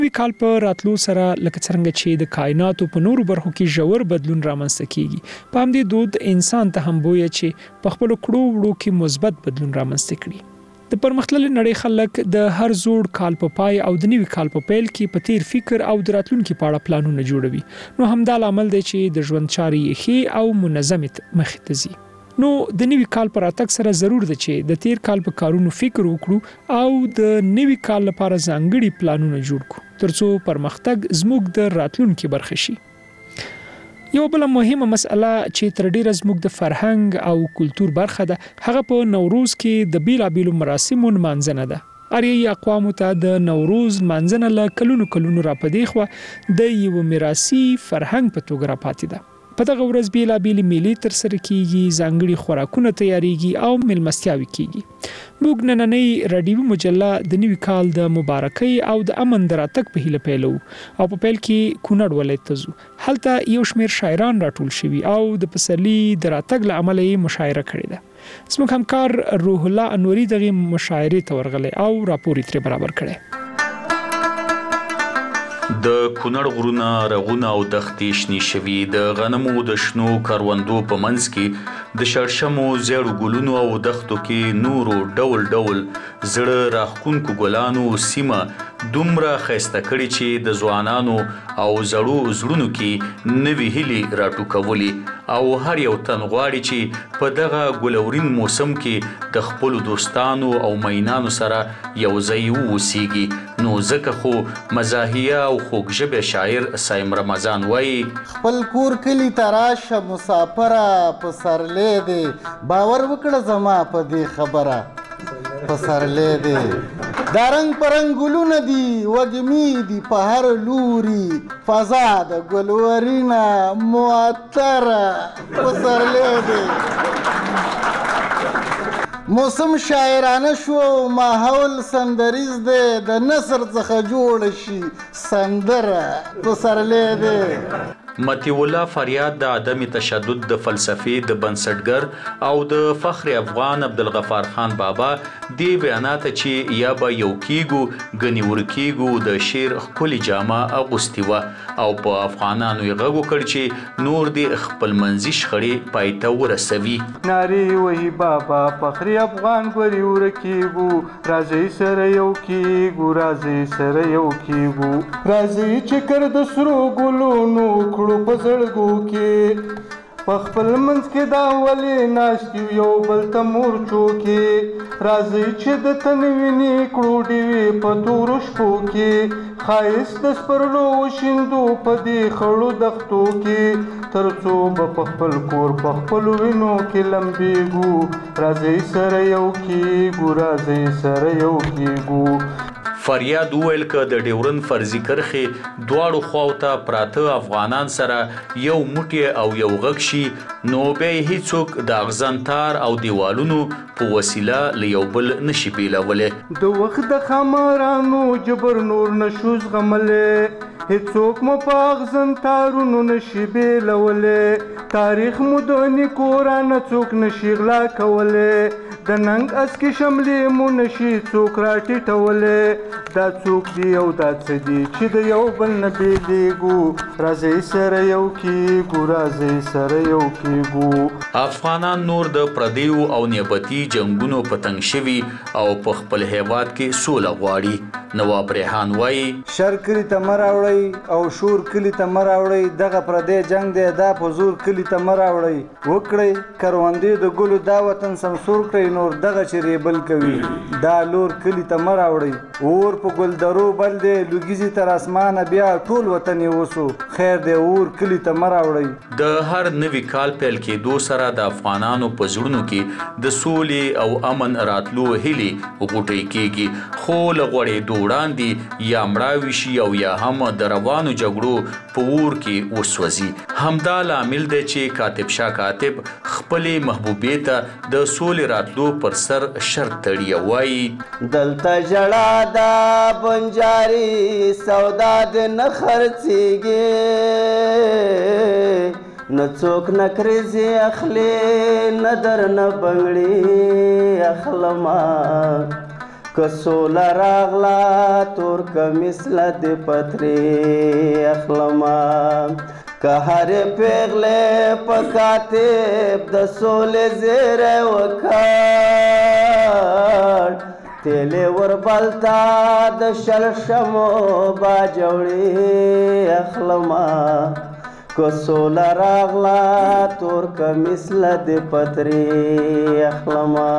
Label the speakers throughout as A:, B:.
A: وی کال په راتلو سره لکه څنګه چې د کائناتو په نورو برخو کې ژور بدلون رامنځته کیږي په همدې دود انسان ته هم بویه چې په خپل کړو وړو کې مثبت بدلون رامنځته کړي د پرمختللي نړۍ خلک د هر زوړ کال په پای او د نوي کال په پیل کې په تیر فکر او د راتلونکي په اړه پلانونه جوړوي نو همدا لامل دی چې د ژوند چارې ښې او منظمه مخې ته ځي نو د نوي کال پر اتک سره ضرور ده چې د تیر کال په کارونو فکر وکړو او د نوي کال لپاره ځانګړي پلانونه جوړ کړو ترڅو پرمختګ زموږ د راتلونکي برخه شي یو بل مهمه مسأله چې تر ډیره زموږ د فرهنګ او کلچر برخه ده هغه په نوروز کې د بیلابیلو مراسمو منځنه ده اریایي اقوامو ته د نوروز منځنه له کلونو راپدې خو د یو میراثي فرهنګ په توګه راپاتې ده په دغه ورځ بیلابیلې میلې تر سره کیږي ځانګړي خوراکونه تیاریږي او مېلمستیاوې کیږي موږ نننۍ راډیو مجله د نوي کال د مبارکۍ او د امن د راتګ په هیله پیلو او په پیل کې کونړ ولایت ته ځو هلته یو شمېر شاعران راټول شوي او د پسرلي د راتګ له امله یې مشاعره کړې ده زموږ همکار روح الله انوري دغه مشاعرې ته ورغلی او راپور یې ترې برابر کړی
B: د کونړ غرونه رغونه او دښتې شنې شوي د غنمو د شنو کروندو په منځ کې د شړشمو زیړو ګلونو او دښتو کې نورو ډول ډول زړه راښکونکو ګلانو سیمه دومره ښایسته کړې چې د ځوانانو او زړو زړونو کې نوې هیلې راټوکولې او هر یو تن غواړي چې په دغه ګلورین موسم کې د خپلو دوستانو او مینانو سره یو ځای واوسیږي نو ځکه خو مزاحیه او خوږژبې شاعر صایم رمضان وایي
C: خپل کور کلي ته راشه مسافره پسرلی دی باور وکړه زما په دې خبره پسرلی دی دا رنګ په رنګ ګلونه دي وږمې دي په هر لوري فضا د ګلورینه معطره پسرلی دی موسم شاعرانه شو ماحول سندریز دی د نثر څخه جوړ شي سندره پسرلی دی
B: مطیع الله فریاد د عدم تشدد د فلسفې د بنسټګر او د فخر افغان عبدالغفار خان بابا دی بیانات چې یا به یو کیږو غنی ورکیږو د شعر خپل جامه اغوستي و او په افغانانو یې غږ وکړ چې نور دی خپل منځي شخړې پایته ورسوي
D: ناری وهي بابا فخر افغان غنی ورکیږو راځي سره یو کیږو راځي سره یو کیږو راځي چې کر د سرو ګلونو کړو په زړګو کې په خپل منځ کې دا ولې ناست یو بل ته مورچو کې راځي چې د تن وینې کړو ډیوې په تورو شپو کې ښایست د سپرلو وشیندو په دې خړو دښتو کې تر څو به په خپل کور په خپلو وینو کې لمبېږو راځئ سره یو کېږو راځئ سره یو کېږو
B: فریاد وویل که د ډیورن فرضي کرښې دواړو خواو ته پراته افغانان سره یو موټی او یو غږ شي نو بیا یې هیڅوک د اغزن تار او دیوالونو په وسیله له یو بل نشي بیلولی
D: د وخت د ښامارانو جبر نور نشو زغملی هیڅوک مو په اغزن تارونو نشي بیلولی تاریخ مو د نیکو رانه څوک نشي غلا کولی د ننګ اسکې شملې مو نشي څوک راټیټولی دا څوک دی او دا څه دی چې د یو بل نه بیلیږو راځئ سره یو کېږو راځئ سره یو کېږو
B: افغانان نور د پردیو او نیابتي جنګونو په تنګ شوي او په خپل هیواد کې سوله غواړي نواب ریحان وایي
C: شر کلي ته مه راوړئ او شور کلي ته مه راوړئ دغه پردی جنګ دی دا په زور کلي ته مه راوړئ وکړئ کروندې د ګلو دا وطن سمسور کړئ نور دغه چې ریبل کوي دا لور کلي ته مه راوړئ اور په ګلدرو بل دی لوګیزي تر اسمانه بیا ټول وطن یې وسو خیر دی اور کلي ته مه راوړئ
B: د هر نوي کال پیل کېدو سره د افغانانو په زړونو کې د سولې او امن راتلو هیلې غوټۍ کېږي خو له غوړېدو وړاندې یا مړاوي شي او یا هم د روانو جګړو په اور کې وسوځي همدا لامل دی چې کاتب شاه کاتب خپلې محبوبې ته د سولې راتلو پر سر شرط تړي وایي
C: دلته ژړا دا بنجاري سودا د نه خرڅېږي نه څوک نه کریزې اخلي نه در نه بنګړي اخلمه
E: که سوله راغله تور کمیس له د پترې اخلمه که هرې پیغلې په کاتب د سولې زیری وکړ تیلې وربلته د شلشمو باجوړې اخلمه که سوله راغله تور کمیس له د پترې اخلمه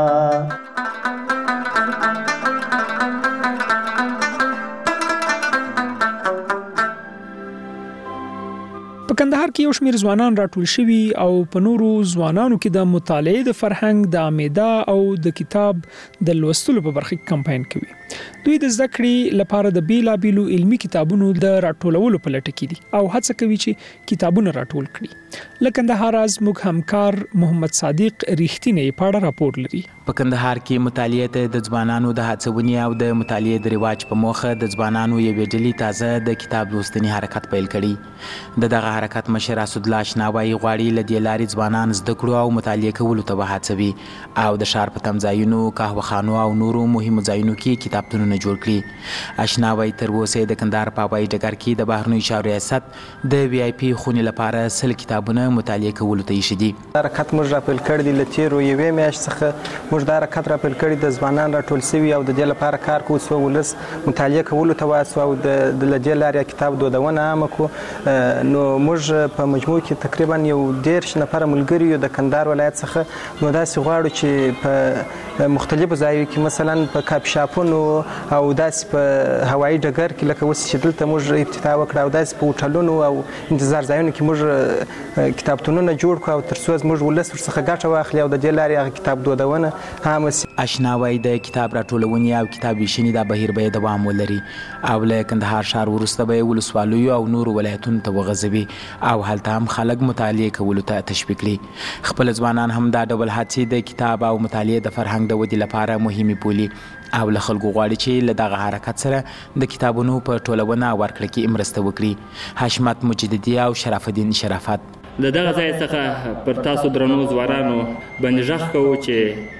A: په کندهار کې یو شمېر ځوانان راټول شوي او په نورو ځوانانو کې د مطالعې د فرهنګ د عامده او د کتاب د لوستلو په برخه کې کمپاین کوي. دوی د زده کړې لپاره د بیلابیلو علمي کتابونو د راټولولو په لټه کې دي او هڅه کوي چې کتابونه راټول کړي. له کندهار زموږ همکار محمد صادق ریښتینی په اړه راپور لري.
F: په کندهار کې مطالعې ته د ځوانانو د هڅونې او د مطالعې د رواج په موخه د ځوانانو یوې ډلې تازه د کتاب لوستنې حرکت پیل کړي. دغه حرکت مشر اسدالله اشناوی غواړي له دې لارې ځوانان زده کړو او مطالعې کولو ته وهڅوي او د ښار په تمځایونو، قهوهخانو او نورو مهمو ځایونو کې کتابتونونه جوړ کړي. اشناوی تر اوسه د کندهار په هوایي ډګر کې د بهرنیو چارو ریاست د وی آی پي خونې لپاره 100 کتابونه مطالعې کولو ته ایښي دي.
G: حرکت موږ راپیل کړی دی له تېرو یوې میاشتې څخه موږ دا حرکت راپیل کړی د ځوانان راټول سوي او د دې لپاره کار کوو چې ولس مطالعې کولو ته وهڅوو او د دې لارې کتاب دودونه عامه کړو. نو موږ په مجموع کې تقریبا یو 13 نفره ملګري یو د کندهار ولایت څخه. نو داسې غواړو چې په مختلفو ځایو کې مثلا په کاپ شاپونو او داسې په هوایي ډګر کې لکه اوس چې دلته موږ ابتدا وکړه او داسې په هوټلونو او انتظار ځایونو کې موږ کتابتونونه جوړ کړو او تر څو موږ ولس ورڅخه ګټه واخلي او د دې لارې هغه کتاب دودونه عامه سي.
F: اشناوی د کتاب راټولونې او کتاب ویشنې دا بهیر به دوام ولري او له کندهار ښار وروسته به ولسوالیو او نورو ولایتونو ته وغځوي او هلته هم خلک مطالعې کولو ته تشویق کړي. خپل ځوانان هم دا ډول هڅې د کتاب او مطالعې د فرهنګ د ودې لپاره مهمې بولي او له خلکو غواړي چې له دغه حرکت سره د کتابونو په ټولونه او ورکړه کې مرسته وکړي. حشمت مجددي او شرف الدین شرافت
H: د دغه ځای څخه پر تاسو درنو ځوانانو باندې غږ کوو چې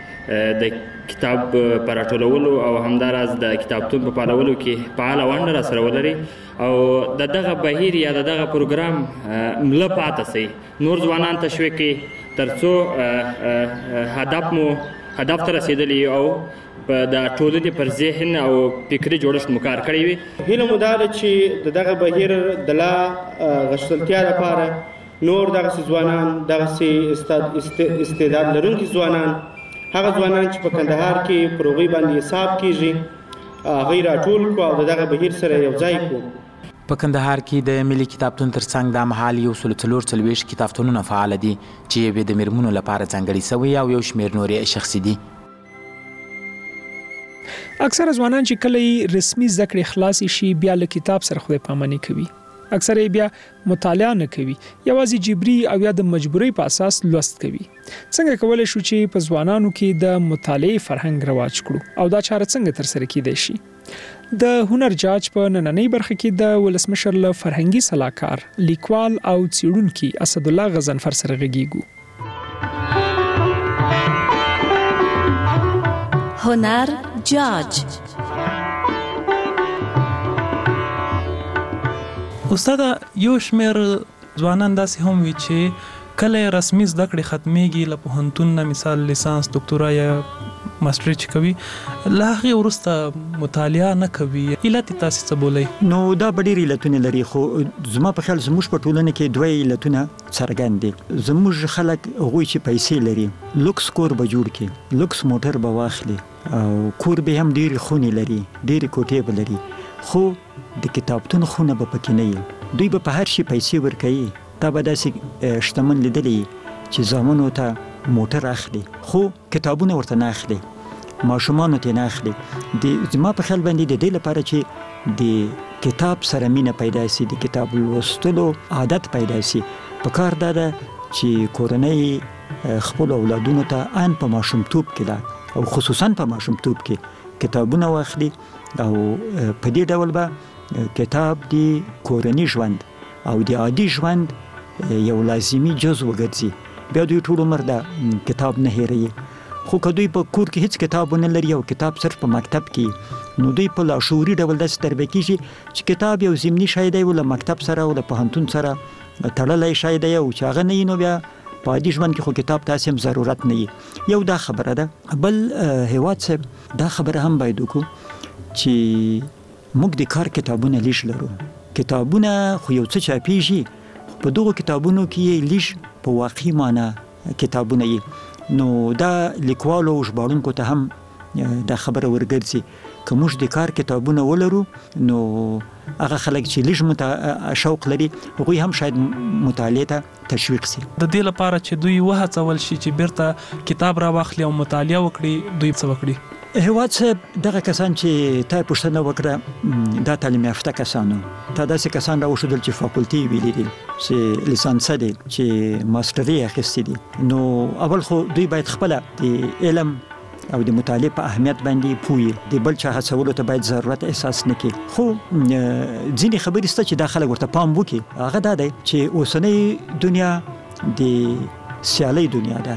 H: د کتاب په راټولولو او همداراز د کتابتون په فعالولو کې فعاله ونډه راسره ولري او د دغه بهیر یا د دغه پروګرام مله پاتې سي، نور ځوانان تشویق کړي تر څو هدف ته رسېدلي او د ټولنې پر ذهن او فکري جوړښت مو کار کړی وي.
I: هیله مو دا ده چې دغه بهیر د لا غښتلتیا لپاره نور دغسې ځوانان، دغسې استعداد لرونکي ځوانان، هغه ځوانان چې په کندهار کې پر هغوی باندې حساب کیږي هغوی راټول کړو او د دغه بهیر سره یو ځای کړو.
F: په کندهار کې د ملي کتابتون ترڅنګ د مهال 144 کتابتونونه فعال دي چې یې د میرمنو لپاره ځانګړي شوي او یو شمېر نورې شخصي دي.
A: اکثره ځوانان چې کله رسمي زده کړې خلاص شي بیا له کتاب سره خدای پاماني کوي. اکثره بیا مطالعه نه کوي، یوازې جبري او یا د مجبورۍ په اساس لوست کوي. څنګه کولای شو چې په ځوانانو کې د مطالعې فرهنګ رواج کړو او دا چاره څنګه ترسره کیدای شي؟ د هنر جاج په نننۍ برخه کې د ولسمشر له فرهنګي صلاحکار، لیکوال او څېړونکي اسدالله غضنفر سره غږیږو.
J: هنر جاج.
K: استاد، یو شمېر ځوانان داسې هم وي چې کله رسمي زده کړې ختمېږي له پوهنتون نه، مثال لیسانس، دکتورا یا ماسټري چې کوي، له هغې وروسته مطالعه نه کوي. علت یې تاسې څه بولئ؟
L: نو دا به ډېر علتونه لري، خو زما په خیال زموږ په ټولنه کې دوه علتونه څرګند دي. زموږ خلک هغوی چې پیسې لري لوکس کور به جوړ کړي، لوکس موټر به واخلي او کور به هم ډېرې خونې لري، ډېرې کوټې به لري، خو د کتابتون خونه به پکې نه وي. دوی به په هر شي پیسې ورکوي. تا به داسې شتمن لیدلی چې زامنو ته موټر اخلي خو کتابونه ورته نه اخلي، ماشومانو ته نه اخلي. زما په خیال باندې د دې لپاره چې د کتاب سره مینه پیدا شي، د کتاب لوستلو عادت پیدا شي، پکار دا ده چې کورنۍ خپل اولادونو ته ان په ماشومتوب کې ده او خصوصا په ماشومتوب کې کتابونه واخلي او په دې ډول به کتاب د کورنۍ ژوند او د عادي ژوند یو لازمي جزء وګرځي. بیا دوی ټول عمر د کتاب نه هېروي خو که دوی په کور کې هیڅ کتاب نه لري او کتاب صرف په مکتب کې، نو دوی په لاشعوري ډول داسې تربیه کیږي چې کتاب یو ضمني شی دی ول مکتب سره او د پوهنتون سره تړلی شی دی او چې هغه نه وي نو بیا په عادي ژوند کې خو کتاب تاسې هم ضرورت نه وي. یو دا خبره ده. بل هیواد صاحب دا خبره هم باید وکړو چې موږ د کار کتابونه لیش لرو. کتابونه خو یو څه چاپیږي، په دغو کتابونو کې لیش په واقعي معنا کتابونه یي، نو دا لیکوالو او ژباړونکو ته هم دا خبره ورګرځي که موږ د کار کتابونه ولرو نو هغه خلک چې لږ شوق لري هغوی هم شاید مطالعې ته تشویق سي.
K: د دې لپاره چې دوی وهڅول شي چې بیرته کتاب را واخلي او مطالعه وکړي، دوی څه وکړي؟
L: هیواد صاحب دغه کسان چې تا پوښتنه وکړه دا تعلیم یافته کسانو، تا داسې کسان راوښودل چې فاکولټي ویلي دي، چې لیسانسه دي، چې ماسټري اخیستې دي، نو اول خو دوی باید خپله د علم او د مطالعې په اهمیت باندې پوهي، د بل چا هڅولو ته باید ضرورت احساس نه کړي. خو ځینې خبرې شته چې دا خلک ورته پام وکړي، هغه دا دی چې اوسنۍ دنیا د سیالۍ دنیا ده،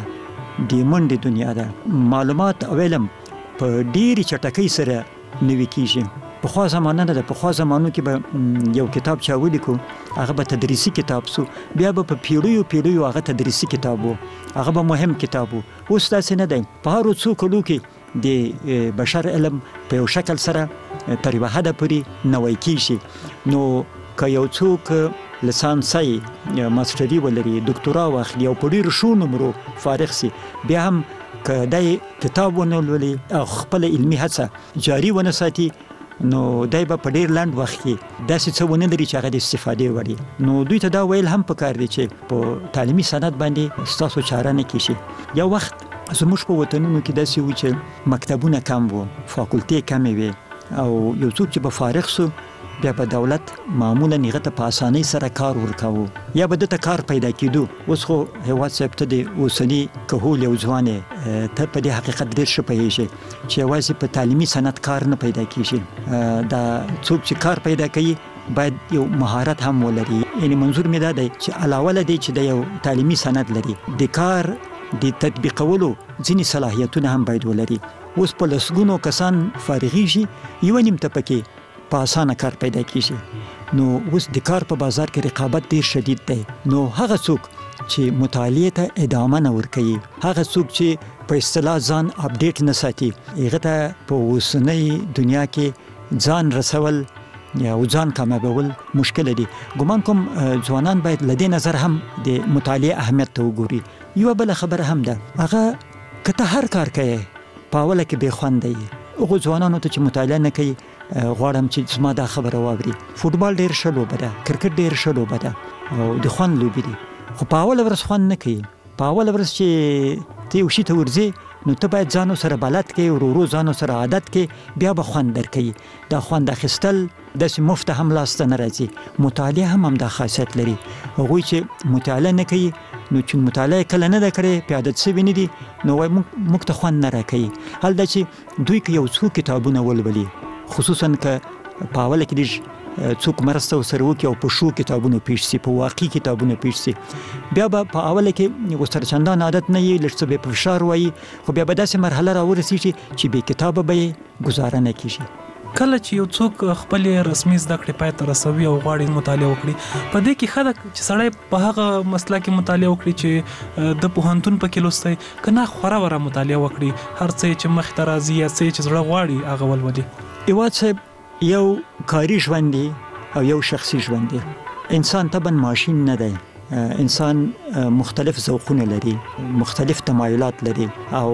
L: د منډې دنیا ده، معلومات او علم په ډېرې چټکۍ سره نوي کیږي. پخوا زمانه نه ده، پخوا زمانو کې به یو کتاب چا ولیکو هغه به تدریسي کتاب سو، بیا به په پیړیو هغه تدریسي کتاب و، هغه به مهم کتاب و. اوس داسې نه دی. په هرو څو کلو کې د بشر علم په یو شکل سره تر یوه حده پورې نوی کیږي. نو که یو څوک لیسانسي ماسټري ولري، ډاکټورا واخلي او په ډېرو ښو نمرو فارغ سي، بیا هم که دی کتاب ونه لولي او خپله علمي هڅه جاري ونه ساتي، نو دای به په ډیر لنډ وخت کې داسې څه ونه لري چې هغه د استفادې وړ وي. نو دوی ته دا ویل هم پکار دي چې په تعلیمي سند باندې ستاسو چاره نه کیږي. یو وخت زموږ په وطنونو کې داسې و چې مکتبونه کم وو، فاکولټې کمې وې، او یو څوک چې به فارغ سو بیا به دولت معمولا هغه ته په اسانۍ سره کار ورکاوه یا به دته کار پیدا کېدو. اوس خو هیواد صاحب ته د اوسني کهول یو ځوان ته په دې حقیقت ډېر ښه پوهېږي چې یوازې په تعلیمي سند کار نه پیدا کېږي. دا څوک چې کار پیدا کوي باید یو مهارت هم ولري. یعنی منظور مې دا دی چې علاوه له دې چې د یو تعلیمي سند لري، د کار د تطبیقولو ځینې صلاحیتونه هم باید ولري. اوس په لسګونو کسان فارغېږي، یوه نیم ته پکې په اسانه کار پیدا کیږي. نو اوس د کار په بازار کې رقابت ډیر شدید دی. نو هغه څوک چې مطالعې ته ادامه نه ورکوي، هغه څوک چې په اصطلاح ځان اپډیټ نه ساتي، هغه ته په اوسنۍ دنیا کې ځان رسول یا ځان کامیابول مشکل دي. ګمان کوم ځوانان باید له دې نظر هم د مطالعې اهمیت ته وګوري. یوه بله خبره هم ده، هغه که ته هر کار کوي په اوله کې بې خونده یې. هغو ځوانانو ته چې مطالعه نه کوي غواړم چې زما دا خبره واوري. فوټبال ډېر ښه لوبه ده، کرکټ ډېر ښه لوبه ده او د خوند لوبې دي، خو په اوله ورځ خوند نه کوي. په اوله ورځ چې ته یو شي ته ورځې نو ته باید ځانو سره بلد کړې، ورو ورو ځانو سره عادت کړې، بیا به خوند درکوي. دا خوند اخیستل داسې مفته هم لاسته نه راځي. مطالعه هم دا خاصیت لري. هغوی چې مطالعه نه کوي نو چې مطالعه کله نه ده کړې، په عادت شوي نه دي، نو وایي موږ ته خوند نه راکوي. حال دا چې دوی که یو څو کتابونه ولولي، خصوصا که په اوله کې لږ څوک مرسته ورسره وکړي او په ښو کتابونو پېښ سي، په واقعي کتابونو پېښ سي، بیا به په اوله کې ورسره چندان عادت نه وي، لږ څه به په فشار وایي، خو بیا به داسې مرحله راورسېږي چې بې کتابه به یې ګزاره نه کېږي.
K: کله چې یو څوک خپل رسمي زده کړې پای ته رسوي او غواړي مطالعه وکړي، په دې کې ښه ده چې سړی په هغه مسله کې مطالعه وکړي چې د پوهنتون پکې لوستی، که نه خوره وره مطالعه وکړي، هر څه چې مخې ته راځي یا څه چې زړه غواړي هغه ولولي.
L: هیواد صاحب یو کاری ژوند دی او یو شخصي ژوند دی. انسان طبعا ماشین نه دی. انسان مختلف ذوقونه لري، مختلف تمایلات لري، او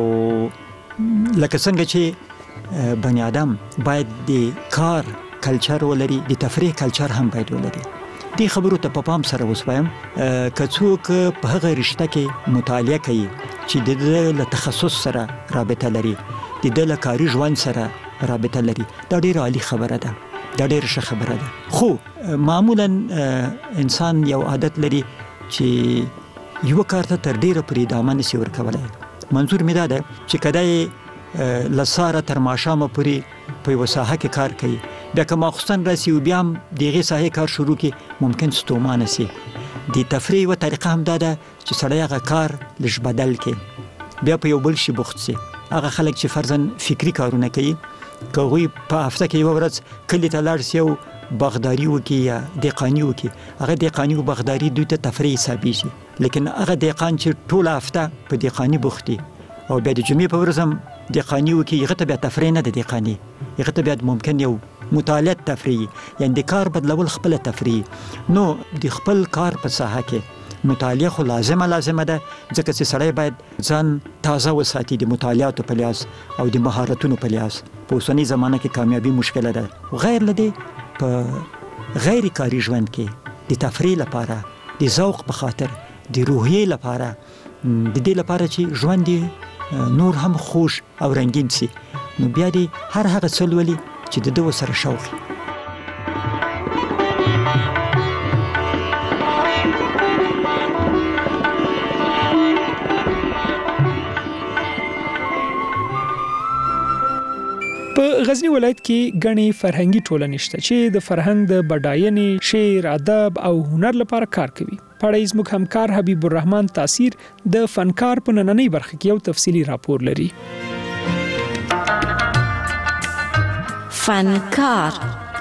L: لکه څنګه چې بني آدم باید د کار کلچر ولري، د تفریح کلچر هم باید ولري. دې خبرو ته په پام سره وسوایم که څوک په هغه رشته کې مطالعه کوي چې د دې له تخصص سره رابطه لري، د دې له کاري ژوند سره رابطه لري، دا ډیره عالی خبره ده، دا ډیره ښه خبره ده. خو معمولا انسان یو عادت لري چې یو کار ته تر ډیره پورې ادامه نشي ورکولی. منظور مې دا ده چې که دی له سهاره تر ماښامه پورې په یوه ساحه کې کار کوي، بیا که ماخوستن راسي او بیا هم د هغې ساحې کار شروع کړي، ممکن ستومانه سي. د تفریح یوه طریقه هم دا ده چې سړی هغه کار لږ بدل کړي، بیا په یو بل شي بوخت سي. هغه خلک چې فرضاً فکری کارونه کوي که هغوی په هفته کې یوه ورځ کلي ته لاړ سي او باغداري وکړي یا دهقاني وکړي، هغه دهقاني او باغداري دوی ته تفریح حسابېږي. لیکن هغه دهقان چې ټوله هفته په دهقاني بوخت دي او بیا د جمعې په ورځ هم دهقاني وکړي، هغه ته بیا تفریح نه ده دهقاني، هغه ته بیا ممکن یو مطالعه تفریح، یعنی د کار بدلول خپله تفریح. نو د خپل کار په ساحه کې مطالعه خو لازمه ده، ځکه چې سړی باید ځان تازه وساتي د مطالعاتو په لحاظ او د مهارتونو په لحاظ. په اوسنۍ زمانه کې کامیابي مشکله ده. غیر له دې په غیر کاري ژوند کې د تفریح لپاره، د ذوق په خاطر، د روحیې لپاره، د دې لپاره چې ژوند نور هم خوش او رنگین سي، نو بیا دې هر هغه څه لولي چې د ده سره شوق.
A: په غزنی ولایت کې غني فرهنګي ټولنې شته چې د فرهنګ د بډاینې، شعر، ادب او هنر لپاره کار کوي. پړایز مخ همکار حبیب الرحمن تاثیر د فنکار په نننۍ برخه کې یو تفصیلی راپور لري.
J: فنکار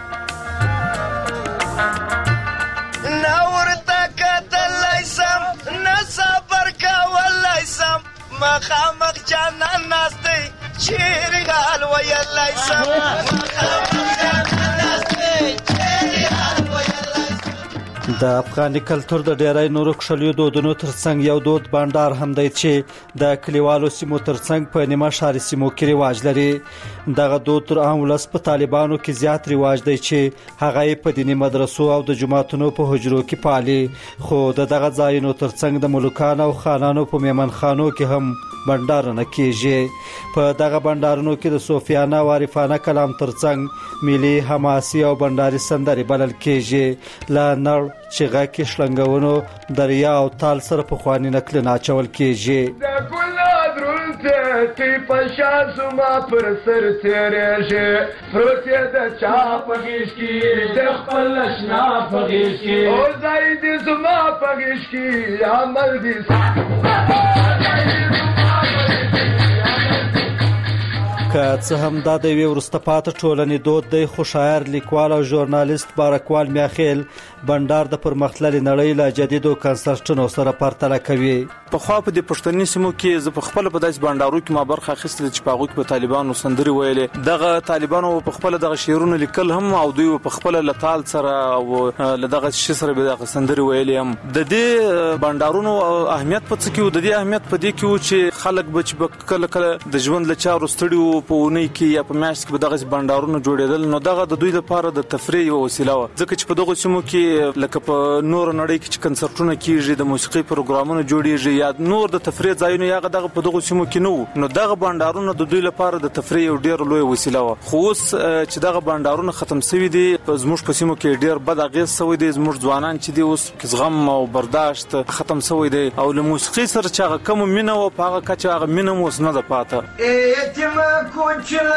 M: نورته کتلای سم نصبر کولای سم مخامخ جانان ناستی چیرې حال ویلای سم مخامخ جانان ناستی چیرې حال ویلای سم.
N: د افغاني کلتور د ډیری نورو کښلیو دودونو ترڅنګ یو دود بانډار هم دی چې د کلیوالو سیمو ترڅنګ په نیمه ښاري سیمو کې رواج لري. دغه دود تر عام ولس په طالبانو کې زیات رواج دی چې هغه یې په دیني مدرسو او د جوماتونو په حجرو کې پالي. خو د دغه ځایونو ترڅنګ د ملوکانو او خانانو په میمنخانو کې هم بانډارونه کیږي. په دغه بانډارونو کې د صوفیانه او عارفانه کلام ترڅنګ ملي حماسي او بانډاري سندرې بلل کیږي. لا نړ چې غاکي شلنګونو دریا او تال سره په خواني نکلونه اچول کیږي.
M: د ګلاب رونته تی پشا سما پر سر تیرېږي پروتې د چا په غیږ کې د خپل اشنا په غیږ کې او ځای دې زما په غیږ کې عمل دې
N: که څه هم دا د یوې وروسته پاتې ټولنې دود دی، خو شاعر، لیکوال او ژورنالیست بارکوال میاخیل بانډار د پرمختللې نړۍ له جدیدو کنسرټونو سره پرتله کوي.
O: پخوا په دې پښتني سیمو کې زه په خپل په داسې بانډارو کې ما برخه اخیستله چې په هغوی کې په طالبانو سندرې ویلې. دغه طالبانو په خپل دغه شعرونه لیکل هم او دوی په خپل له تال سره او له دغه شي سره به دغه سندرې ویلې هم. د دې بانډارونو اهمیت په څه کې و؟ د دې اهمیت په دې کې و چې خلک به چې کله کله د ژوند له چارو ستړي وو په اونۍ کې یا په میاشت کې به دغه بانډارونه جوړېدل، نو دغه د دوی لپاره د تفریح یوه وسیله وه. ځکه چې په دغو سیمو کې لکه په نور نړۍ کې چې کنسرټونه کیږي، د موسیقي پروګرامونه جوړیږي یا نور د تفریح ځایونه یا دغه په دغو سیمو کې نه وو، نو دغه بانډارونه د دوی لپاره د تفریح یو ډیر لوی وسیله وه. خو اوس چې دغه بانډارونه ختم شوي دي، زموږ په سیمو کې ډیر بد اغېز شوی دی. زموږ ځوانان چې دي اوس زغم او برداشت ختم شوی دی او له موسیقي سره چې هغه کومه مینه وه په هغه کچه هغه مینه هم اوس نه ده پاته.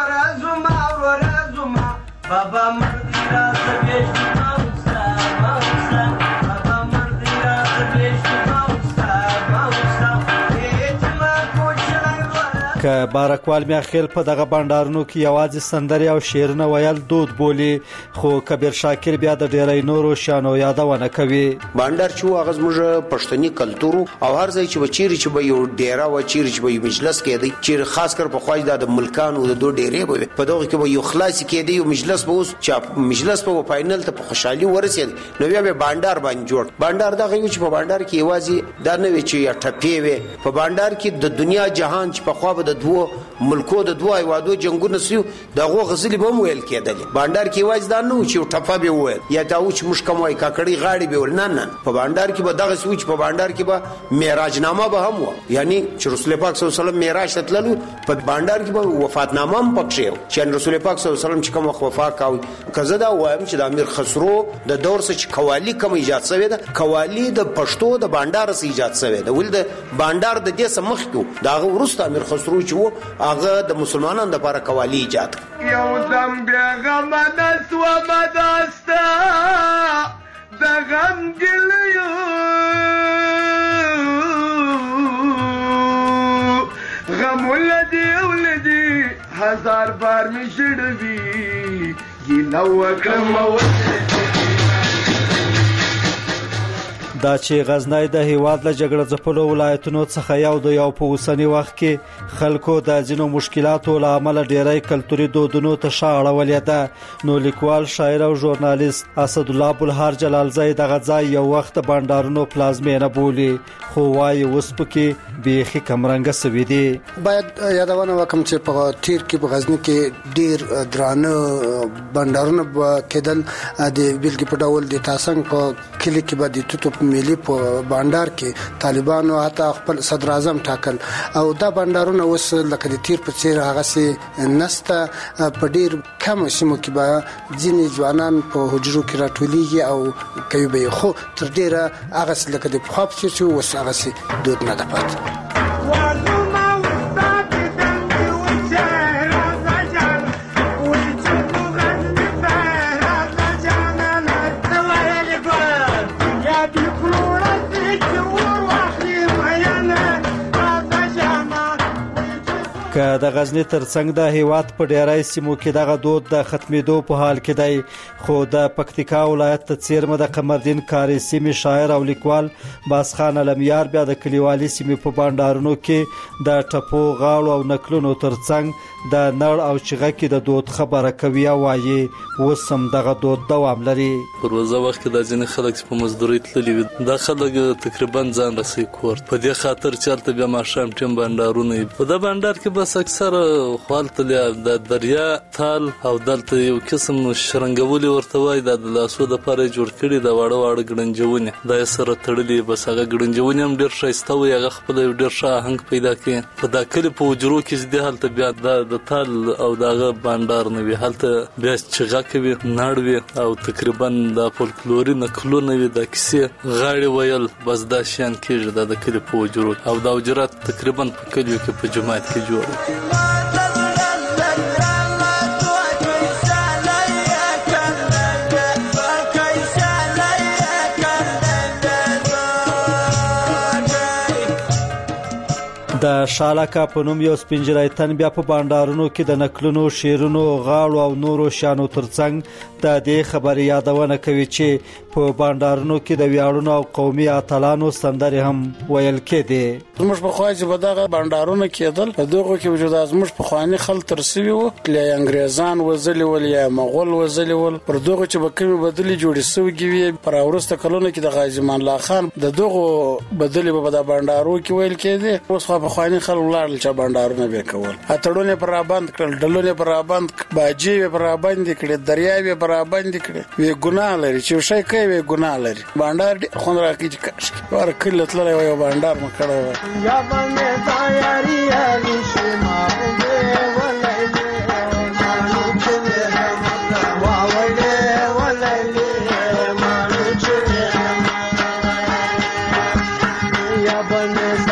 M: ورازما بابا مردی را سبیشتی ماوستا ماوستا بابا مردی را سبیشتی ماوستا ماوستا ایتما کوچلای ورازما.
N: که بارکوال میاخیل په دغه بانډارونو کې یوازې سندرې او شعرونه ویل دود بولي، خو کبیر شاکر بیا د ډیری نورو شانو یادونه کوي.
P: بانډار چې هغه زموږ پښتني کلتور او هر ځای چې چیرې چې به یو ډیره و چیرې چې به مجلس کېدی، چې خاص کر په خواج د ملکانو د دوه ډیرې به په دغه کې به یو خلاص کېدی او مجلس به اوس چې مجلس په فائنل ته په خوشحالي ورسېد، نو بیا به بانډار باندې جوړ. بانډار دغه یو چې په بانډار کې یوازې دا نه وي چې یا ټپې وي، په بانډار کې د دنیا جهان چې په خوا به د دوه ملکو د دوه هیوادو جنګونه سیو دغه غزلې به هم ویل کېدلې. بانډار کې یوازې دا نه و چې یو ټپه به وویل یا دا و چې موږ کوم وایي کاکړۍ غاړې به ویل، نه په بانډار کې به دغسې و چې په بانډار کې به معراجنامه به هم وه، یعنی چې رسول پاک صلی الله علیه وسلم معراج ته تللو په بانډار کې به وفاتنامه هم پکښې و چې رسول پاک صلی الله علیه وسلم چې کوم وخت وفات کاوه. که زه دا وایم چې د امیر خسرو د دور څخه چې قوالي کوم ایجاد شوې ده، قوالي د پښتو د بانډار څخه ایجاد شوې ده، ولې د بانډار د دې څخه مخکې د هغه وروسته امیر خسرو چې و هغه د مسلمانانو دپاره قوالي ایجاد کړه.
M: یو دم بیا غمه نسومه داسته د غم ګلیو زار بار می شړوي ګیله وکړم
N: دا چې غزنی د هیواد له جګړه ځپلو ولایتونو څخه یو د یو په اوسني وخت کې خلکو د ځینو مشکلاتو له امله ډیری کلتوري دودونو ته شا اړولې ده نو لیکوال شاعر او ژورنالیست اسدالله بلهار جلالزی دغه ځای یو وخت د بانډارونو پلازمینه بولي خو وایي اوس پکې بیخي کمرنګه سوي دي.
Q: باید یادونه وکړم چې په تیر کې په غزنی کې ډیر درانه بانډارونه کېدل د بیلګې په ډول د تاسنګ په کلی کې به د توتو ملي په بانډار کې طالبانو حتی خپل صدر اعظم ټاکل او دا بانډارونه اوس لکه د تیر په څیر هغه سي نسته په ډیر کم سیمو کې به ځینې ځوانان په حجرو کې راټولېږي او کوي به خو تر ډیره هغه لکه د خپل چې اوس هغه سي دود نه ده پات.
N: که د غزنی ترڅنګ د هیواد په ډیری سیمو کې دغه دود د ختمېدو په حال کې دی خو د پکتیکا ولایت ته څیرمه د قمردین کاری سیمې شاعر او لیکوال باسخان علمیار بیا د کلیوالي سیمې په بانډارونو کې د ټپو غاړو او نکلونو ترڅنګ د نړ او چغه کې د دود خبره کوي او وایي اوس هم دغه دود دوام لري.
R: په روزه وخت کې د ځینې خلک چې په مزدورۍ تللي وي دا خلک تقریبا ځان رسوي کور په دې خاطر چې هلته بیا ماښام ټیم بانډارونه وي په دا بانډار کې بس اکثر خوالتلیا د دریا تال او دلته یو قسم شرنګولي ورته وایي د لاسو د پاره جوړ کړي د واړه واړه ګړنجونې د سره تړلي بس هغه ګړنجونې هم ډېر ښایسته وي هغه خپل ډېر ښه آهنګ پیدا کوي په دا کلي په حجرو کې چې هلته بیا د تال او دغه بانډار نه وي هلته بیا چغه کوي نړ وي او تقریبا د فولکلوري نکلونه وي د کیسې غاړې ویل بس دا شیان کېږي د کلي په حجرو او د حجرات تقریبا په کلیو کې په جماعت کې جوړ
N: د شالکا په نوم یو سپینجری تن بیا په بانډارونو کې د نکلونو شیرونو غاړو او نورو شانو ترڅنګ د دې خبرې یادونه کوي چې په بانډارونو کې د ویاړونو او قومي اتلانو سندرې هم ویل کېدې.
S: زموږ په خواجه به دغه بانډارونه کېدل په دغه کې وجود زموږ په خواني خل ترسوي وو ل انګريزان وزلي ول یا مغول وزلي ول پر دغه چې به کومي بدلی جوړې سوي پر اورسته کلونه کې د غازی امان الله خان د دغه بدلی به د بانډارو کې ویل کېدې اوس خو خواني خل ولړل چې بانډارونه به کول اتړونه پر رابند کړل ډلونه پر رابند باجی پر رابند کړي دریاوي پر رابند کړي وی ګناه لري چې شي کوي ګناه لري بانډار خون راکې کاش ور کله تللی وي بانډار مکړه یا باندې تیاری علي شما به ولایله مانو چې واوله ولایله مانو چې یا باندې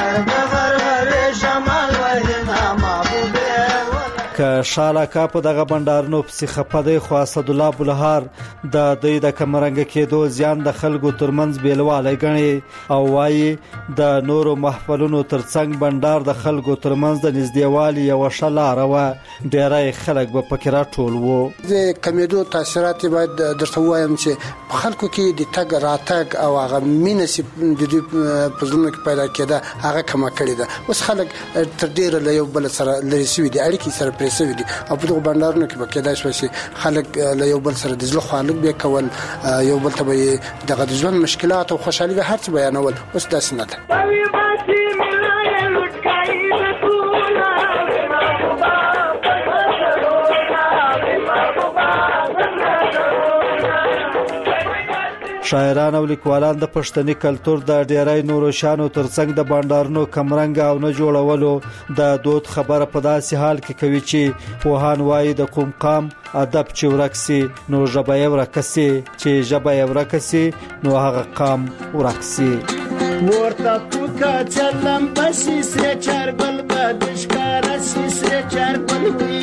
N: که شالکا په دغه بانډارونو پسې خپه دی خو اسدالله بلهار د دوی د کمرنګ کېدو زیان د خلکو ترمنځ بیلوالی ګڼي او وایي د نورو محفلونو ترڅنګ بانډار د خلکو ترمنځ د نږدېوالي یوه ښه لاره وه ډیری خلک به پکې راټول وو.
Q: د کمیدو تاثیرات باید درته ووایم چې په خلکو کې د تګ راتګ او هغه مینه چې د دوی په زړونو کې پیدا کېده هغه کمه کړې ده. اوس خلک تر ډیره له یو بل سره لرې سوي دي اړیکې سره سوي دي او په دغه بانډارونو کې به کېدای شي چې خلک له یو بل سره د زړه خواله به کول یو بل ته به دغه د ژوند مشکلات او خوشحالي به هر څه بیانول اوس داسې نه ده. شاعران او لیکوالان د پښتني کلتور د ډیری نورو شانو ترڅنګ د بانډارونو کمرنګ او نه جوړولو د دود خبره په داسې حال کې کوي چې پوهان وایي د کوم قام ادب چې ورک سي نو ژبه یې ورکه سي چې ژبه یې ورکه سي نو هغه قام ورک سي.
T: ورته پوکا چلم پسې سره چربل بدشکار سي سره چربل وي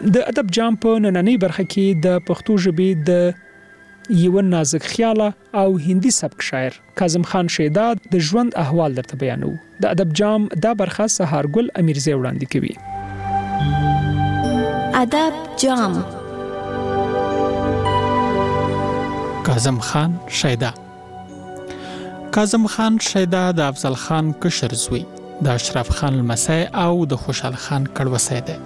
A: د ادب جام په نننۍ برخه کې د پښتو ژبې د یو نازک خیاله او هندي سبک شاعر کاظم خان شیدا د ژوند احوال درته بیانو. د ادب جام دا برخه سهارګل امیرزی وړاندې کوي.
J: ادب جام.
D: کاظم خان شیدا. کاظم خان شیدا د افضل خان کشر زوی، د اشرف خان لمسی او د خوشحال خان کړوسی دی.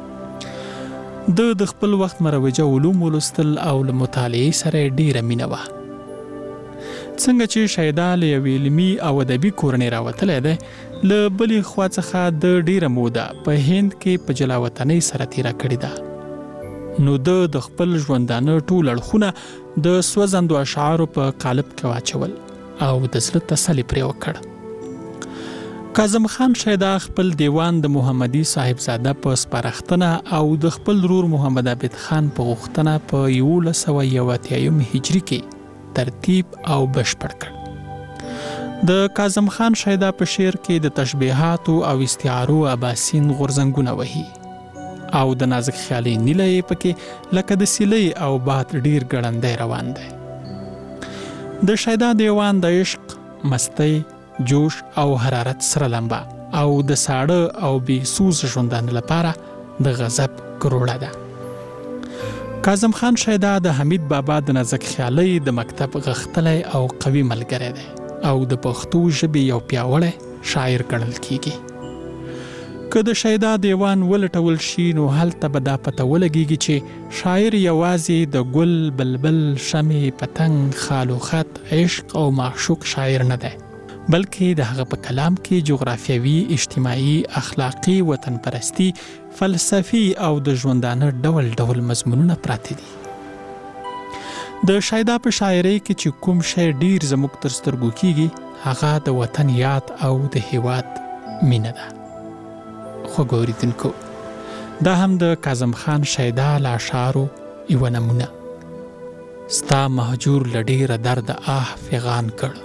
D: د خپل وخت مروجه علوم ولوستل او له مطالعې سره ډیره مینه وه. څنګه چې شیدا له یوې علمي او ادبي کورنۍ راوتلی دی، له بلې خوا څخه د ډیره موده په هند کې په جلاوطنۍ سره تیره کړې ده. نو د خپل ژوندانه ټول اړخونه د سوځندو اشعارو په قالب کې واچول او د زړه تسلي پرې وکړ. کاظم خان شیدا خپل دیوان د محمدي صاحبزاده په سپارښتنه او د خپل ورور محمد عابد خان په غوښتنه په 1181 هجري کې ترتیب او بشپړ کړ. د کاظم خان شیدا په شعر کې د تشبیهاتو او استعارو اباسین غورځنګونه وهي او د نازک خیالي نیله یې پکې لکه د سیلۍ او باد ډیر ګړندی روان دی. د شیدا دیوان د عشق، مستی، جوش او حرارت سره لمبا او د ساړه او بې سوز ژوندانه لپاره د غضب کروړه ده. کاظم خان شیدا د حمید بابا د نازک خیالۍ د مکتب غښتلی او قوي ملګری دی او د پښتو ژبې یو پیاوړی شاعر ګڼل کیږي. که د شیدا دیوان ولټول شي نو هلته به دا پته ولګیږي چې شاعر یوازې د ګل، بلبل، شمع، پتنګ، خال و خط، عشق او معشوق شاعر نه دی، بلکې د هغه په کلام کې جغرافیوي، اجتماعي، اخلاقی، وطن پرستی، فلسفي او د ژوندانه ډول ډول مضمونونه پراته دي. د شیدا په شاعرۍ کې چې کوم شی ډیر زموږ تر سترګو کیږي هغه د وطن یاد او د هیواد مینه ده. خو ګوریدونکو، دا هم د کاظم خان شیدا له اشعارو یوه نمونه. ستا مهجور له ډیره درده آه فغان کړ،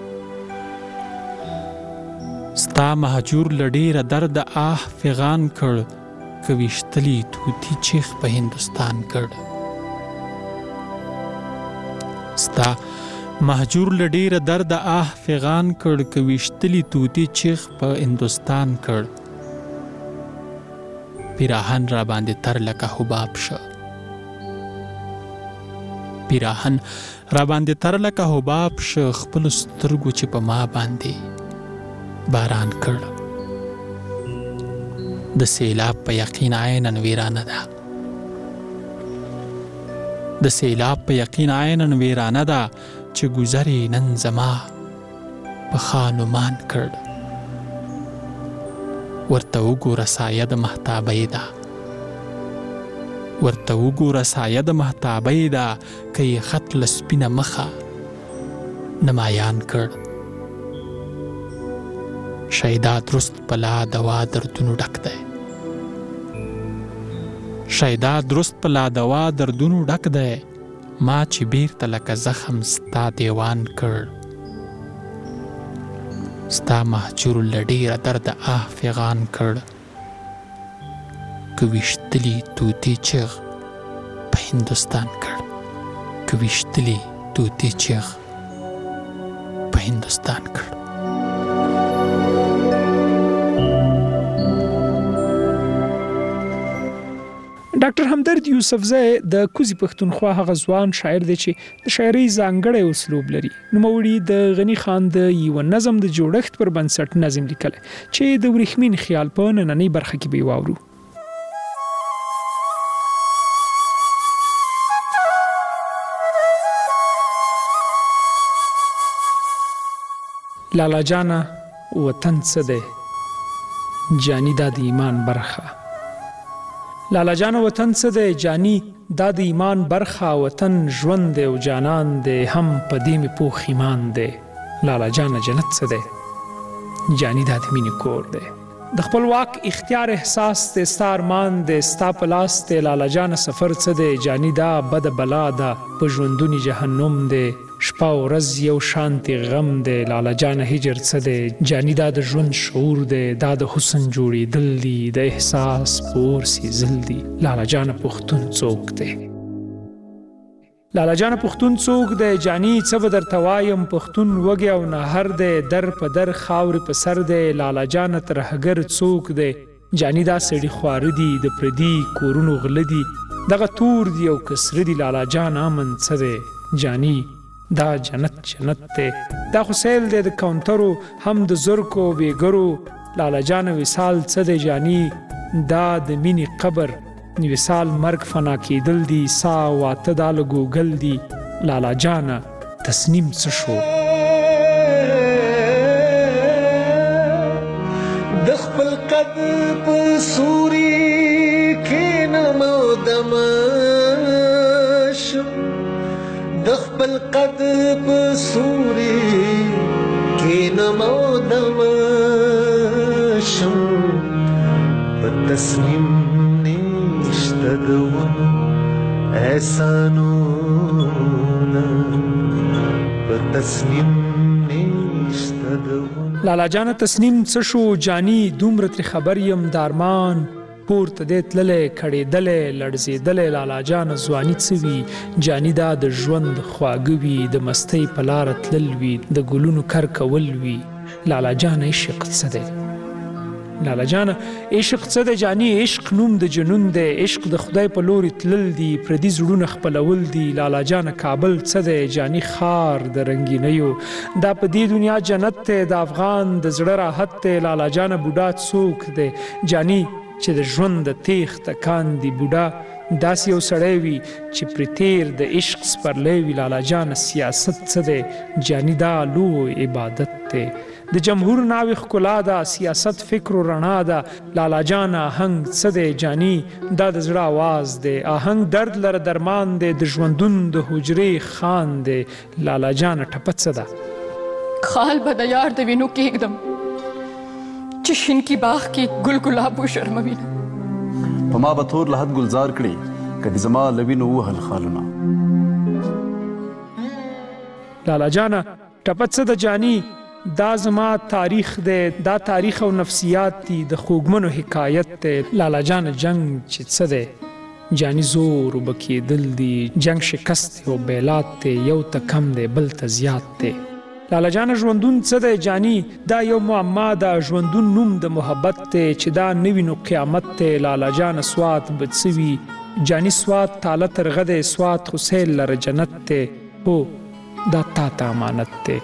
D: ستا مهجور له ډیره درده آه فغان کړ، که ویشتلی توتی چیخ په هندوستان کړ. ستا مهجور له ډیره درده آه فغان کړ، که ویشتلی توتی چیخ په هندوستان کړ. پیراهن را باندې تر لکه حباب شه، پیراهن را باندې تر لکه حباب شه، خپل سترګو چې په ما باندې باران کړ. د سیلاب په یقین عیناً ویرانه ده، د سیلاب په یقین عیناً ویرانه ده، چې گذری نن زما په خانمان کړ. ورته وګوره سایه د مهتابۍ ده، ورته وګوره سایه د مهتابۍ ده، که یې خط له سپینه مخه نمایان کړ. شیدا درست پلا دوا دردونو ډک دی، شیدا درست پلا دوا دردونو ډک دی، ما چې بیرته لکه زخم ستا دیوان کړ. ستا مهجور له ډیره درده آه فغان کړ، که ویشتلی توتی چیغ په هندوستان کړ، که ویشتلی توتی چیغ په هندوستان کړ.
A: ډاکټر همدرد یوسفزی د کوزي پښتونخوا هغه ځوان شاعر دی چې د شاعرۍ ځانګړی اسلوب لري. نوموړي د غني خان د یو نظم د جوړښت پر بنسټ نظم لیکلی چې د ورېښمین خیال په نننۍ برخه کې به واورو. لالا جانا وطن څه دی، جانی دا د ایمان برخه. لالا جان وطن څه دی جانی دا د ایمان برخه، وطن ژوند دی او جانان دی هم په دې مې پوخ ایمان دی. لالا جان جنت څه دی، جانی دا د مینې کور دی. د خپل واک اختیار احساس دی، ستا ارمان دی ستا په لاس دی. لالا جان سفر څه دی، جانی دا بد بلا ده په ژوندونی جهنم دی. شپه او ورځ یو شانتي غم دی لالا جان هجر څه دی جاني دا د ژوند شعور دی دا د حسن جوړېدل دي د احساس پور سیزل دي لالا جان پښتون څوک دی لالا جان پښتون څوک دی جاني څه به درته وایم پښتون وږی او نهر دی در په در خاورې په سر دی لالا جان ترهګر څوک دی جاني دا سړي خواره دي د پردي کورونو غله دي دغه تور دي او کسره دي لالا جان امن څه دی جاني دا جنت دی دا خو سیل دی د کاونټرو هم د زرکو بېګرو لالا جان وصال څه دی جاني دا د مینې قبر وصال مرګ فنا کېدل دي سا واته دا له ګوګل دي لالا جانه تسنیم څه شو
T: د خپل قد په سوري کینم او دمشم د خپل قد په سوري کینم او دمشم په تسنیم نشته د ونو احسانونه په تسنیم نشته د ونو
A: لالا جان تسنیم څه شو جاني دومره ترې خبر یم دارمان پورته دی تللی کړېدلی لړزېدلی لالا جان ځواني څه وي جاني دا د ژوند خواږه وي د مستۍ په لاره تلل وي د ګلونو کر کول وي لالا جان عشق څه دی لالا جان عشق څه دی جاني عشق نوم د جنون دی عشق د خدای په لوري تلل دي پردي زړونه خپلول دي لالا جان کابل څه دی جاني ښار د رنګینیو دا په دې دنیا جنت دی د افغان د زړه راحت دی لالا جان بوډا څوک دی جاني چې د ژوند د تیغ تکان دی بوډا داسې یو سړی وي چې پرې تیر د عشق سپرلی وي لالا جان سیاست څه دی جاني دا لوی عبادت دی د جمهور ناوې ښکلا ده سیاست فکر و رڼا ده لالا جان آهنګ څه دی جاني دا د زړه آواز دی آهنګ درد لره درمان دی د ژوندون د حجرې خان دی لالا جان ټپه څه ده
B: خال به د یار د وینو کېږدم چې شین کی باغ کې ګل ګلاب وشرموي
U: په ما به تور لحد ګلزار کړي که د زما له وینو ووهل خالونه
A: لالا جانه ټپه څه ده جاني دا زما تاریخ دی دا تاریخ او نفسیات دي د خوږمنو حکایت دی لالا جان جنگ چې څه دی جاني زور وبه کېدل دي جنگ شکست دی او بیلات دی یو ته کم دی بل ته زیات دی لالا جان ژوندون څه دی جاني دا یو معما ده ژوندون نوم د محبت دی چې دا نوي نو قیامت دی لالا جان سوات به څه وي جاني سوات تاله ترغه دی سوات خو سیل لره جنت دی هو دا تا ته امانت دی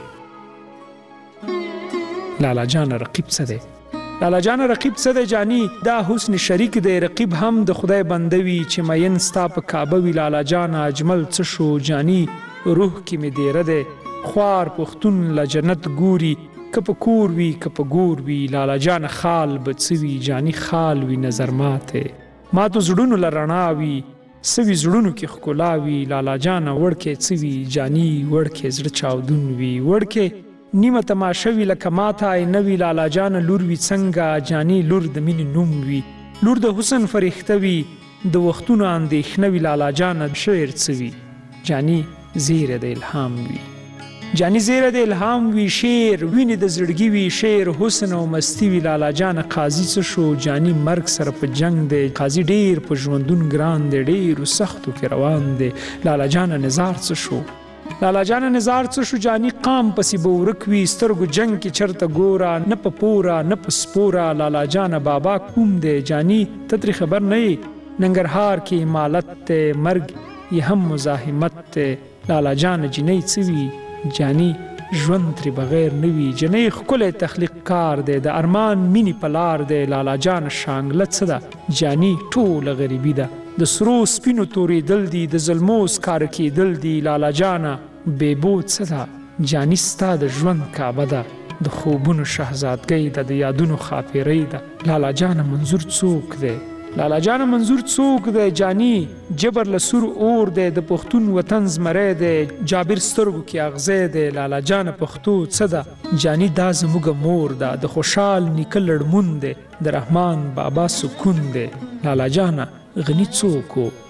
A: لالا جان رقیب څه دی لالا جان رقیب څه دی جاني دا حسن شریک دی رقیب هم د خدای بنده وي چې مین ستا په کعبه وي لالا جان اجمل څه شو جاني روح کې مې دیره دی خوار پښتون له جنت ګوري که په کور وي که په ګور وي لالا جان خال به څه وي جاني خال وي نظر ماته ماتو زړونو له رڼا وي څه وي زړونو کې ښکلا وي لالا جانه وړکې څه وي جاني وړکې زړه چاودون وي وړکې نیمه تماشه وي لکه ماته نه وي لالا جانه لور وي څنګه جاني لور د مینې نوم وي لور د حسن فرښته وي د وختونو اندېښنه وي لالا جانه شعر څه وي جاني زیره د الهام وي جاني زیره د الهام وي شعر وینې د زړګي وي شعر حسن او مستی وي لالا جانه قاضي څه شو جاني مرګ سره په جنگ دی قاضي ډیر په ژوندون ګران دی ډیرو سختو کې روان دی لالا جانه نظار څه شو لالا جانه نظار څه شو جاني قام پسې به ورک وي سترګو جنگ کې چرته ګوره نه په پوره نه په سپوره لالا جانه بابا کوم دی جاني ته ترې خبر نه یې ننګرهار کې امالت دی مرګ یې هم مزاحمت دی لالا جانه جنۍ څه وي جاني ژوند ترې بغیر نه وي جنۍ ښکلی تخلیق کار دی د ارمان مینې په لار دی لالا جانه شانګله څه ده جاني ټوله غریبي ده د سرو سپینو تورېدل دي د ظلمو سکاره کېدل دي لالا جانه بېبو څه ده جاني ستا د ژوند کعبه ده د خوبونو شهزادګۍ ده د یادونو خاپیرۍ ده لالا جانه منظور څوک دی لالا جانه منظور څوک دی جاني جبر له سور اور دی د پښتون وطن زمری دی جابر سترګو کې اغزی دی لالا جانه پښتو څه ده جاني دا زموږه مور ده د خوشحال نیکه لړمون دی د رحمان بابا سکون دی لالا جانه غني څوک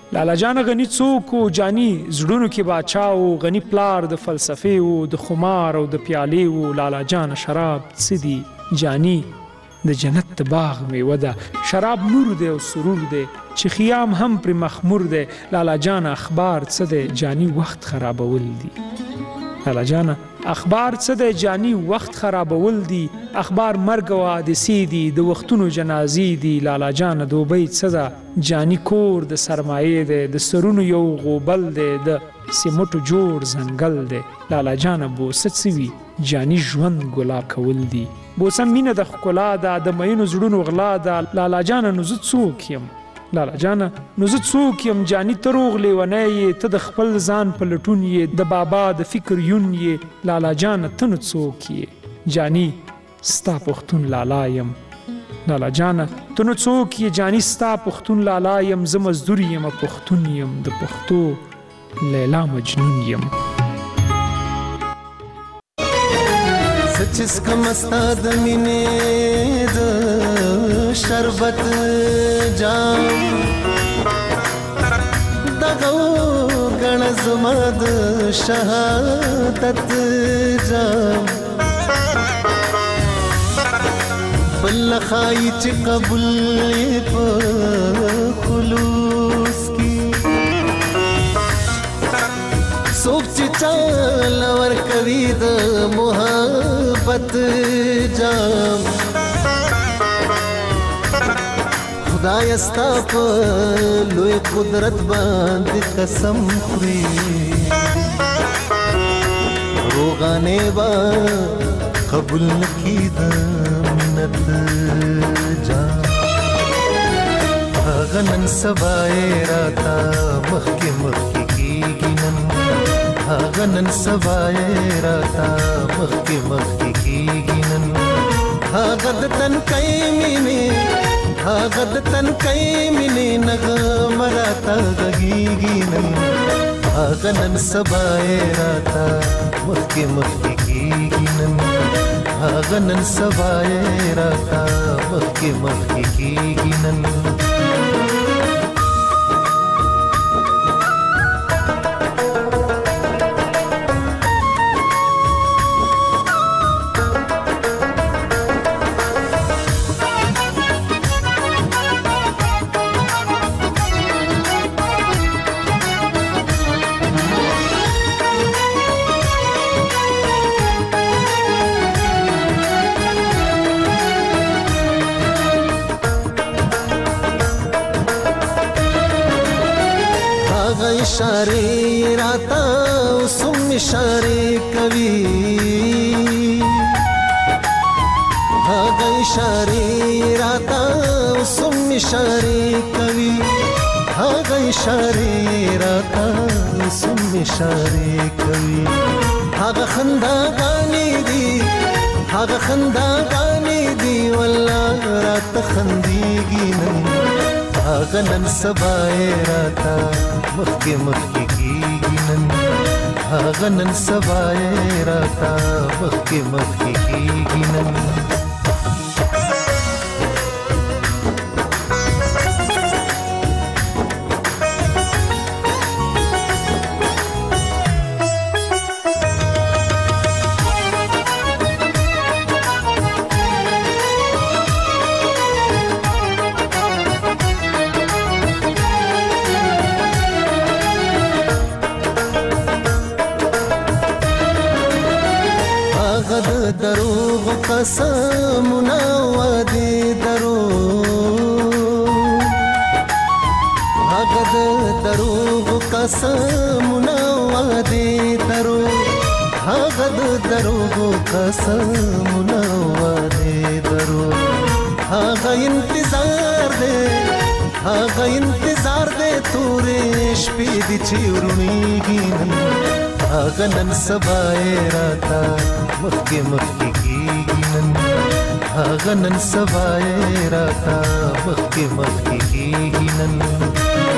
A: لالا جان غنی څوک و جانی زړونو کې باچا و غنی پلار د فلسفې و د خمار او د پیالې و لالا جان شراب څه دي جانی د جنت د باغ میوه ده شراب نور دی او سرور دی چې خیام هم پر مخمور دی لالا جان اخبار څه دی جانی وخت خرابول دي لالا جان اخبار څه دی جانی وخت خرابول دي اخبار مرګ او حادثې دي د وختونو جنازې دي لالا جان دوبۍ څه ده جانی کور د سرمایې دی د سرونو یو غوبل دی د سیمټو جوړ ځنګل دی لالا جان بوسه څه وي جانی ژوند ګلا کول دي بوسه مینه د ښکلا ده د مینو زړونو غلا ده لالا جان نو زه څوک یم لالا جانا نو زه څوک یم جاني ته روغ لیونی یې ته د خپل ځان په لټون یې د بابا د فکر یون یې لالا جانا ته نو څوک یې جاني ستا پښتون لالا یم لالا جانا ته نو څوک یې جاني ستا پښتون لالا یم زه مزدور یم پښتون یم د پښتو لیلا مجنون یم
C: سچس کمستا د مینې د شربت جام دغه غن زما د شهادت جام بل خای چې قبول په خلوص کی سوک چې چال ور کوي د محبت جام خدای استا په لوی قدرت باندې قسم خوري روغانه با قبول نکی د منت جام هغه نن سبا راتا مخکې مخکې کیږي نن هغه نن سبا راتا مخکې مخکې کیږي نن هغه د تنکۍ مینې هغه د تنکۍ مینې نغمه راته غږیږي نن هغه نن سبا راته مخکې مخکې کیږي نن هغه نن سبا راته مخکې مخکې کیږي نن इशारे राता सुम इशारे कवि भागा इशारे राता सुम इशारे कवि भागा इशारे राता सुम इशारे कवि भागा खंदा गानी दी भागा खंदा गानी दी वल्लाह रात खंदीगी नहीं هغه نن سبا راته مخکې مخکې کیږي نن هغه نن سبا راته مخکې مخکې کیږي نن دروغ قسمنا وادي دروغ هغه دروغ قسمنا وادي دروغ هغه دروغ قسمنا وادي دروغ هغه انتظار دے تورې شپې دي چې ورونیږي هغه نن سبا راته مخکې مخکې کیږي نن هغه نن سبا راته مخکې مخکې کیږي نن